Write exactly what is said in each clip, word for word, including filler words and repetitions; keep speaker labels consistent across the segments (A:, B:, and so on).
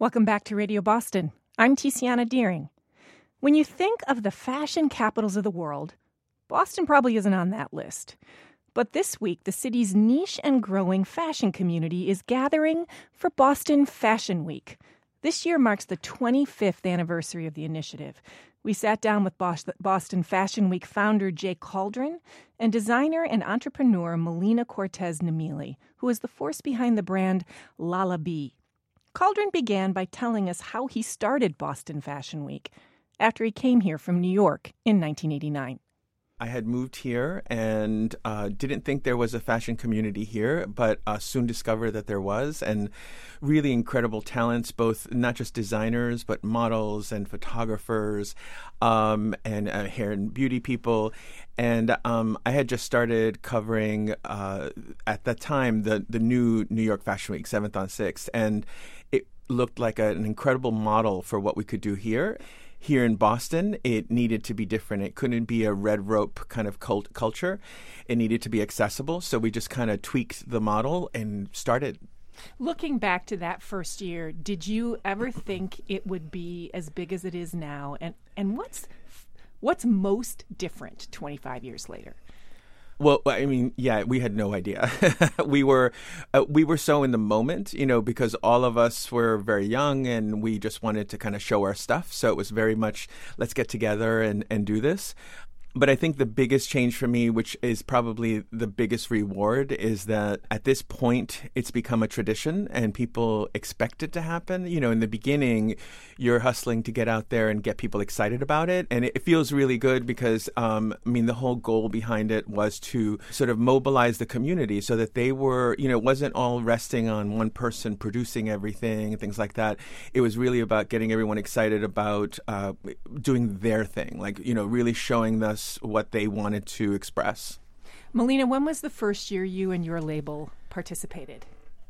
A: Welcome back to Radio Boston. I'm Tiziana Deering. When you think of the fashion capitals of the world, Boston probably isn't on that list. But this week, the city's niche and growing fashion community is gathering for Boston Fashion Week. This year marks the twenty-fifth anniversary of the initiative. We sat down with Boston Fashion Week founder Jay Cauldron and designer and entrepreneur Melina Cortez Namili, who is the force behind the brand Lala Bee. Cauldron began by telling us how he started Boston Fashion Week after he came here from New York in nineteen eighty-nine.
B: I had moved here and uh, didn't think there was a fashion community here, but uh, soon discovered that there was, and really incredible talents, both not just designers, but models and photographers um, and uh, hair and beauty people. And um, I had just started covering, uh, at that time, the, the new New York Fashion Week, seventh on sixth, and it looked like a, an incredible model for what we could do here. Here in Boston, it needed to be different. It couldn't be a red rope kind of cult culture. It needed to be accessible. So we just kind of tweaked the model and started.
A: Looking back to that first year, did you ever think it would be as big as it is now? And and what's what's most different twenty-five years later?
B: Well, I mean, yeah, we had no idea. we were uh, we were so in the moment, you know, because all of us were very young and we just wanted to kind of show our stuff. So it was very much, let's get together and, and do this. But I think the biggest change for me, which is probably the biggest reward, is that at this point, it's become a tradition and people expect it to happen. You know, in the beginning, you're hustling to get out there and get people excited about it. And it feels really good because, um, I mean, the whole goal behind it was to sort of mobilize the community so that they were, you know, it wasn't all resting on one person producing everything and things like that. It was really about getting everyone excited about uh, doing their thing, like, you know, really showing us what they wanted to express.
A: Melina, when was the first year you and your label participated?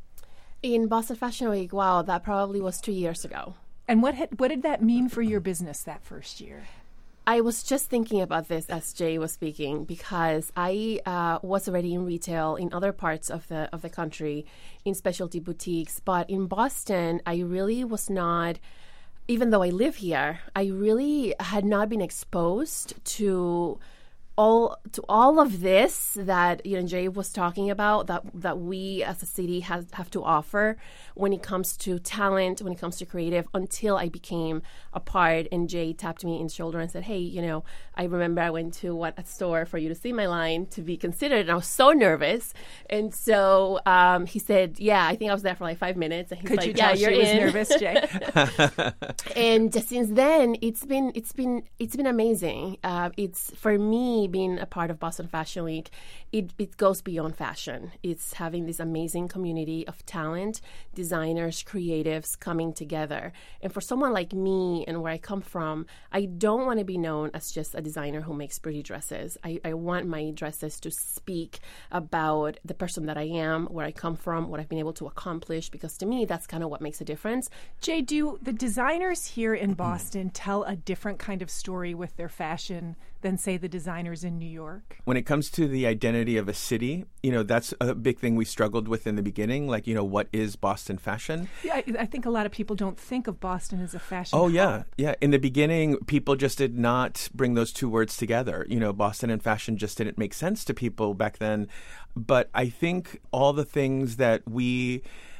C: In Boston Fashion Week, wow, that probably was two years ago.
A: And what had, what did that mean for your business that first year?
C: I was just thinking about this as Jay was speaking because I uh, was already in retail in other parts of the of the country, in specialty boutiques, but in Boston, I really was not. Even though I live here, I really had not been exposed to all to all of this that you know Jay was talking about, that that we as a city has have to offer when it comes to talent, when it comes to creative, until I became a part and Jay tapped me in the shoulder and said, hey, you know, I remember I went to what a store for you to see my line to be considered, and I was so nervous. And so um, he said, yeah, I think I was there for like five minutes. And he's
A: Could
C: like,
A: you tell
C: yeah,
A: she
C: you're
A: was
C: in.
A: nervous, Jay?
C: And since then, it's been it's been it's been amazing. Uh, it's for me being a part of Boston Fashion Week. It it goes beyond fashion. It's having this amazing community of talent, designers, creatives coming together. And for someone like me and where I come from, I don't want to be known as just a designer who makes pretty dresses. I, I want my dresses to speak about the person that I am, where I come from, what I've been able to accomplish, because to me, that's kind of what makes a difference.
A: Jay, do the designers here in Boston tell a different kind of story with their fashion than, say, the designers in New York?
B: When it comes to the identity of a city, you know, that's a big thing we struggled with in the beginning. Like, you know, what is Boston fashion?
A: Yeah, I, I think a lot of people don't think of Boston as a fashion
B: Oh,
A: hub.
B: yeah. Yeah. In the beginning, people just did not bring those two words together. You know, Boston and fashion just didn't make sense to people back then. But I think all the things that we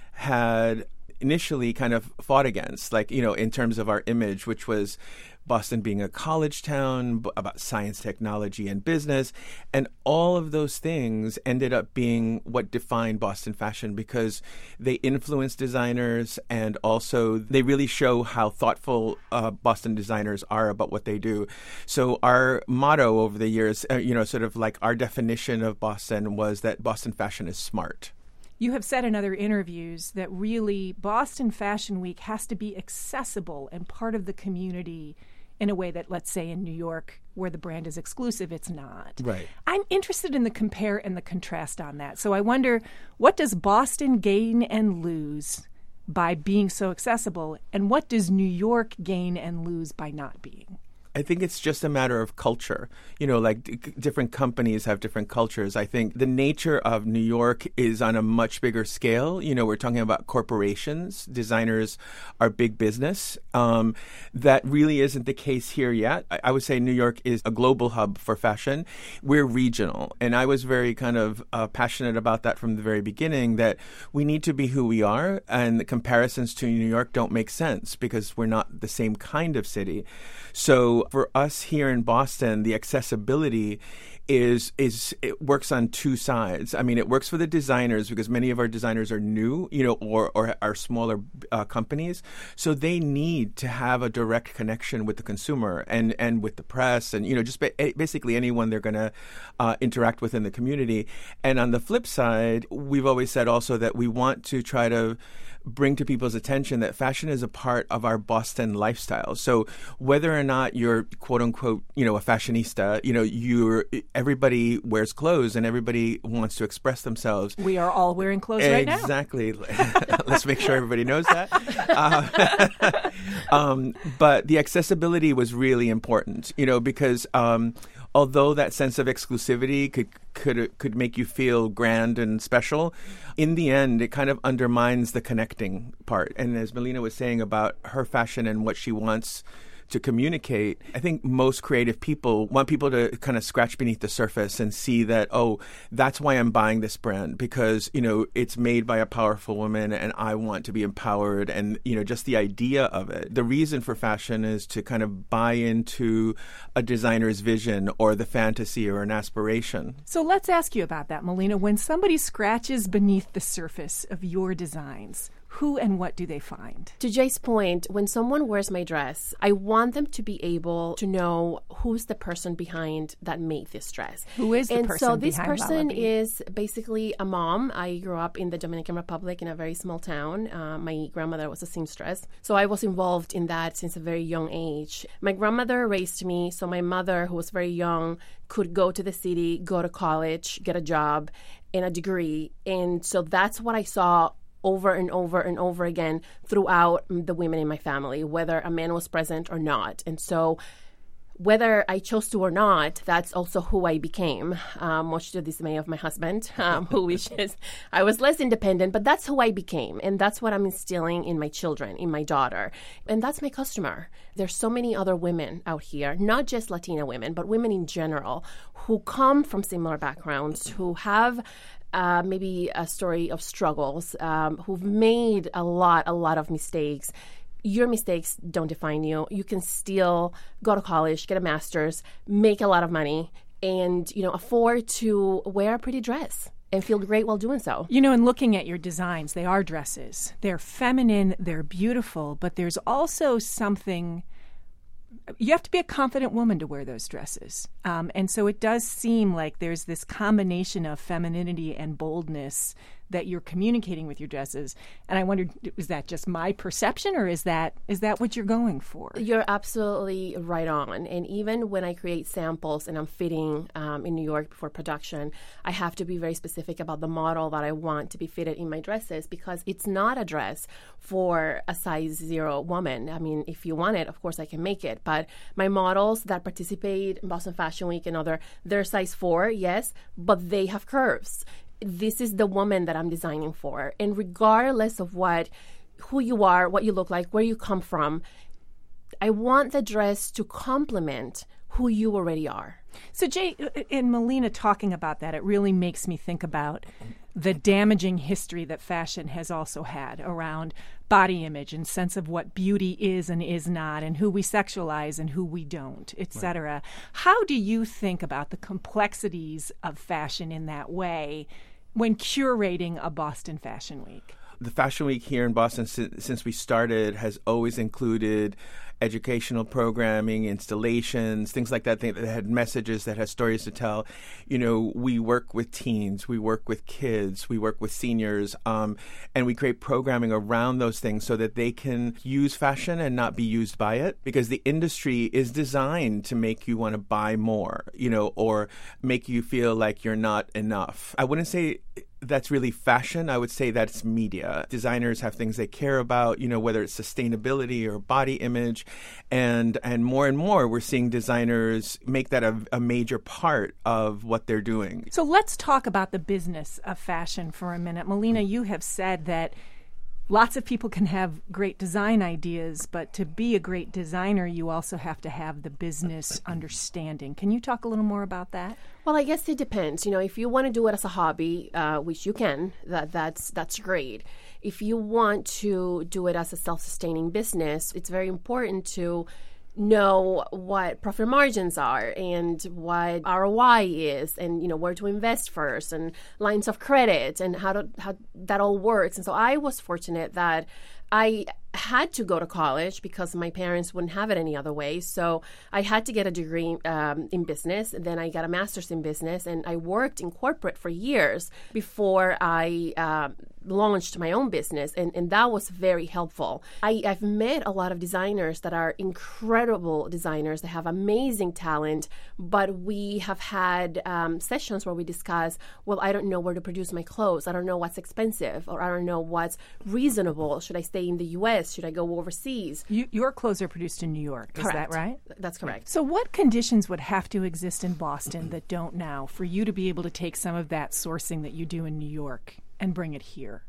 B: had initially kind of fought against, like, you know, in terms of our image, which was Boston being a college town, about science, technology, and business. And all of those things ended up being what defined Boston fashion because they influence designers and also they really show how thoughtful uh, Boston designers are about what they do. So our motto over the years, uh, you know, sort of like our definition of Boston was that Boston fashion is smart.
A: You have said in other interviews that really Boston Fashion Week has to be accessible and part of the community in a way that, let's say, in New York, where the brand is exclusive, it's not.
B: Right.
A: I'm interested in the compare and the contrast on that. So I wonder, what does Boston gain and lose by being so accessible, and what does New York gain and lose by not being?
B: I think it's just a matter of culture. You know, like d- different companies have different cultures. I think the nature of New York is on a much bigger scale. You know, we're talking about corporations. Designers are big business. Um, that really isn't the case here yet. I, I would say New York is a global hub for fashion. We're regional. And I was very kind of uh, passionate about that from the very beginning, that we need to be who we are, and the comparisons to New York don't make sense because we're not the same kind of city. So for us here in Boston, the accessibility is is it works on two sides. I mean, it works for the designers because many of our designers are new, you know, or or are smaller uh, companies, so they need to have a direct connection with the consumer and and with the press, and you know, just ba- basically anyone they're going to uh, interact with in the community. And on the flip side, we've always said also that we want to try to bring to people's attention that fashion is a part of our Boston lifestyle. So whether or not you're quote unquote, you know, a fashionista, you know, you're everybody wears clothes and everybody wants to express themselves.
A: We are all wearing clothes right now.
B: Exactly. Let's make sure everybody knows that. Uh, um, but the accessibility was really important, you know, because um, although that sense of exclusivity could could could make you feel grand and special, in the end, it kind of undermines the connecting part. And as Melina was saying about her fashion and what she wants to communicate, I think most creative people want people to kind of scratch beneath the surface and see that, oh, that's why I'm buying this brand, because, you know, it's made by a powerful woman and I want to be empowered. And, you know, just the idea of it. The reason for fashion is to kind of buy into a designer's vision or the fantasy or an aspiration.
A: So let's ask you about that, Melina. When somebody scratches beneath the surface of your designs, who and what do they find?
C: To Jay's point, when someone wears my dress, I want them to be able to know who's the person behind that made this dress.
A: Who is the
C: and
A: person
C: so this
A: behind
C: person
A: Lalabi?
C: is basically a mom. I grew up in the Dominican Republic in a very small town. Uh, my grandmother was a seamstress, so I was involved in that since a very young age. My grandmother raised me, so my mother, who was very young, could go to the city, go to college, get a job and a degree. And so that's what I saw over and over and over again throughout the women in my family, whether a man was present or not. And so whether I chose to or not, that's also who I became, um, much to the dismay of my husband, um, who wishes I was less independent, but that's who I became. And that's what I'm instilling in my children, in my daughter. And that's my customer. There's so many other women out here, not just Latina women, but women in general, who come from similar backgrounds, who have Uh, maybe a story of struggles, um, who've made a lot, a lot of mistakes. Your mistakes don't define you. You can still go to college, get a master's, make a lot of money, and, you know, afford to wear a pretty dress and feel great while doing so.
A: You know, in looking at your designs, they are dresses. They're feminine, they're beautiful, but there's also something. You have to be a confident woman to wear those dresses. Um, and so it does seem like there's this combination of femininity and boldness that you're communicating with your dresses. And I wondered, is that just my perception, or is that is that what you're going for?
C: You're absolutely right on. And even when I create samples and I'm fitting um, in New York before production, I have to be very specific about the model that I want to be fitted in my dresses, because it's not a dress for a size zero woman. I mean, if you want it, of course I can make it. But my models that participate in Boston Fashion Week and other, they're size four, yes, but they have curves. This is the woman that I'm designing for. And regardless of what, who you are, what you look like, where you come from, I want the dress to complement who you already are.
A: So Jay and Melina talking about that, it really makes me think about the damaging history that fashion has also had around body image and sense of what beauty is and is not, and who we sexualize and who we don't, et cetera. Right. How do you think about the complexities of fashion in that way when curating a Boston Fashion Week?
B: The Fashion Week here in Boston, since, since we started, has always included educational programming, installations, things like that, that had messages, that had stories to tell. You know, we work with teens, we work with kids, we work with seniors, um, and we create programming around those things so that they can use fashion and not be used by it, because the industry is designed to make you want to buy more, you know, or make you feel like you're not enough. I wouldn't say that's really fashion. I would say that's media. Designers have things they care about, you know, whether it's sustainability or body image. And and more and more, we're seeing designers make that a, a major part of what they're doing.
A: So let's talk about the business of fashion for a minute. Melina, you have said that lots of people can have great design ideas, but to be a great designer, you also have to have the business understanding. Can you talk a little more about that?
C: Well, I guess it depends. You know, if you want to do it as a hobby, uh, which you can, that that's that's great. If you want to do it as a self-sustaining business, it's very important to know what profit margins are and what R O I is, and you know where to invest first, and lines of credit, and how to how that all works. And so I was fortunate that I had to go to college because my parents wouldn't have it any other way. So I had to get a degree um, in business, and then I got a master's in business, and I worked in corporate for years before I uh, launched my own business, and, and that was very helpful. I, I've met a lot of designers that are incredible designers. They have amazing talent, but we have had um, sessions where we discuss, well, I don't know where to produce my clothes. I don't know what's expensive, or I don't know what's reasonable. Should I stay in the U S? Should I go overseas?
A: You, your clothes are produced in New York, is
C: Correct.
A: that right?
C: That's correct.
A: So what conditions would have to exist in Boston that don't now for you to be able to take some of that sourcing that you do in New York and bring it here?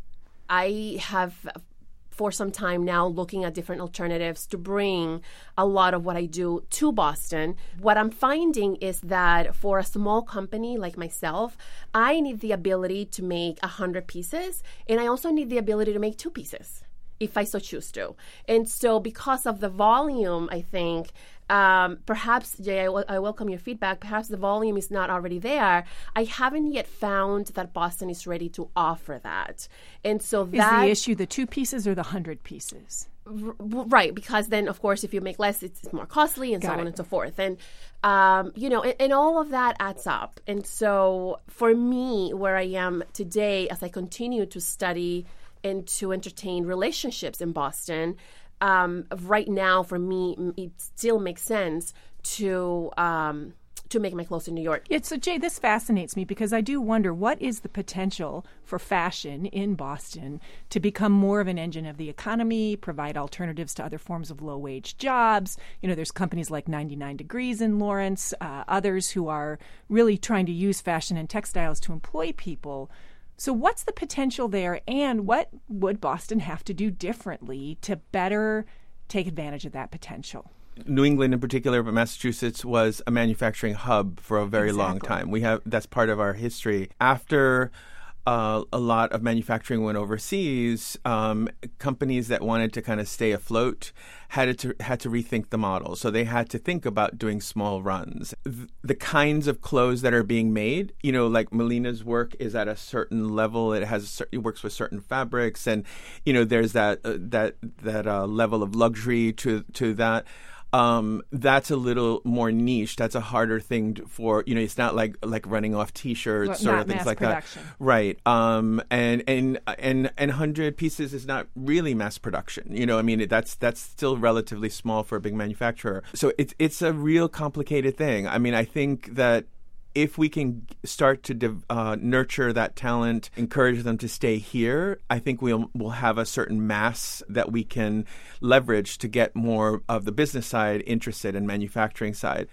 C: I have, for some time now, looking at different alternatives to bring a lot of what I do to Boston. What I'm finding is that for a small company like myself, I need the ability to make one hundred pieces, and I also need the ability to make two pieces, if I so choose to. And so because of the volume, I think, um, perhaps, Jay, I, w- I welcome your feedback. Perhaps the volume is not already there. I haven't yet found that Boston is ready to offer that. And so
A: Is
C: that...
A: the issue the two pieces or the hundred pieces?
C: R- right, because then, of course, if you make less, it's more costly, and
A: Got
C: so on
A: it.
C: and so forth. And, um, you know, and, and all of that adds up. And so for me, where I am today, as I continue to study and to entertain relationships in Boston, um, right now, for me, it still makes sense to um, to make my clothes in New York.
A: Yeah, so Jay, this fascinates me because I do wonder, what is the potential for fashion in Boston to become more of an engine of the economy, provide alternatives to other forms of low-wage jobs? You know, there's companies like ninety-nine degrees in Lawrence, uh, others who are really trying to use fashion and textiles to employ people. So what's the potential there, and what would Boston have to do differently to better take advantage of that potential?
B: New England in particular, but Massachusetts was a manufacturing hub for a very
A: Exactly.
B: long time. We have that's part of our history. After uh, a lot of manufacturing went overseas, um, companies that wanted to kind of stay afloat had to had to rethink the model. So they had to think about doing small runs. Th- the kinds of clothes that are being made, you know, like Melina's work is at a certain level. It has a cer- it works with certain fabrics, and you know, there's that uh, that that uh, level of luxury to to that. Um, that's a little more niche. That's a harder thing to- for, you know, it's not like like running off T-shirts
A: Well,
B: or
A: not
B: things
A: mass
B: like
A: production.
B: that. Right. Um, and, and, and, and one hundred pieces is not really mass production. You know, I mean, it, that's that's still relatively small for a big manufacturer. So it's, it's a real complicated thing. I mean, I think that if we can start to div- uh, nurture that talent, encourage them to stay here, I think we'll we'll have a certain mass that we can leverage to get more of the business side interested in manufacturing side.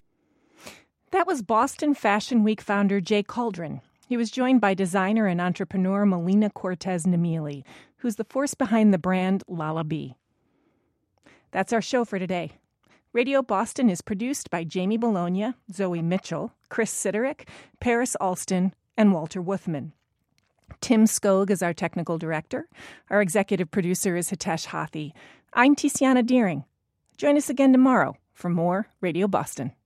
A: That was Boston Fashion Week founder Jay Cauldron. He was joined by designer and entrepreneur Melina Cortez Namili, who's the force behind the brand Lala Bee. That's our show for today. Radio Boston is produced by Jamie Bologna, Zoe Mitchell, Chris Siderick, Paris Alston, and Walter Wuthman. Tim Skog is our technical director. Our executive producer is Hitesh Hathi. I'm Tiziana Deering. Join us again tomorrow for more Radio Boston.